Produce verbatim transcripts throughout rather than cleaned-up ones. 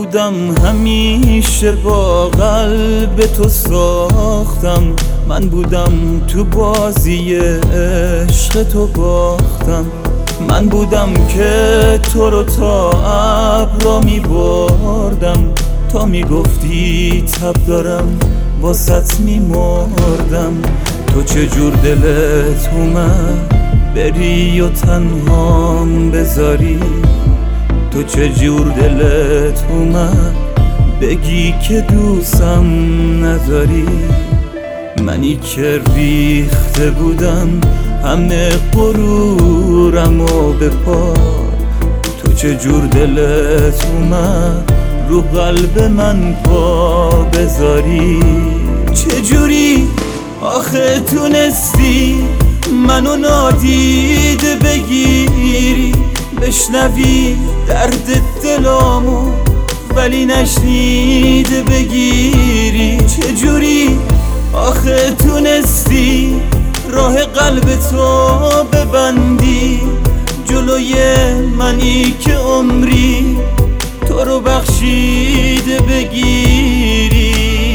بودم همیشه با قلب تو ساختم، من بودم تو بازی عشق تو باختم، من بودم که تو رو تا ابرا می بردم، تا می گفتی تب دارم واسط می مردم. تو چجور دلت اومد بری و تنهام بذاری، تو چجور دلت اومد بگی که دوستم نداری. منی که ریخته بودم همه غرورم و به پا، تو چجور دلت اومد رو قلب من پا بذاری. چجوری آخه تونستی منو نادیده بگیری، بشنوی درد دلامو ولی نشنیده بگیری. چجوری آخه تونستی راه قلب تو ببندی جلوی منی که عمری تو رو بخشیده بگیری.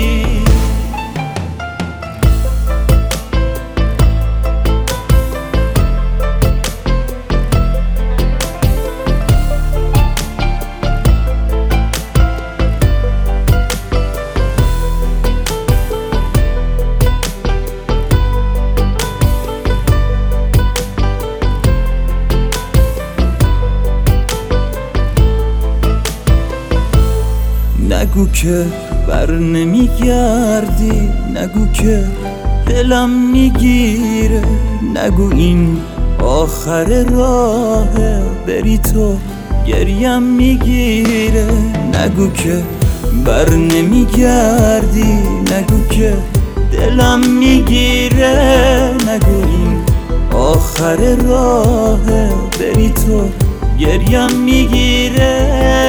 نگو که بر نمیگردی، نگو که دلم میگیره، نگو این آخر راهه بری تو گریم میگیره. نگو که بر نمیگردی، نگو که دلم میگیره، نگو این آخر راهه بری تو گریم میگیره.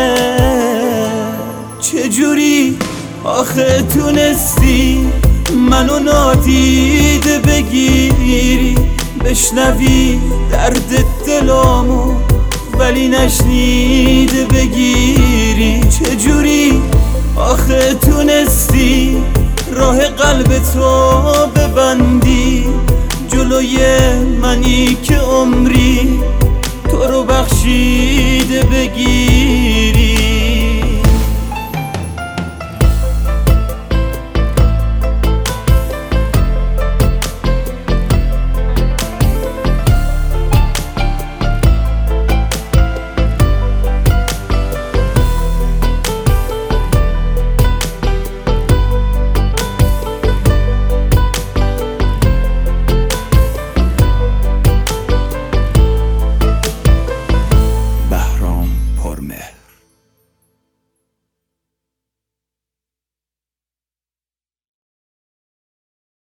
چجوری آخه تونستی منو نادیده بگیری، بشنوی درد دلامو ولی نشنیده بگیری. چجوری آخه تونستی راه قلب تو ببندی جلوی منی که عمری تو رو بخشیده بگیری.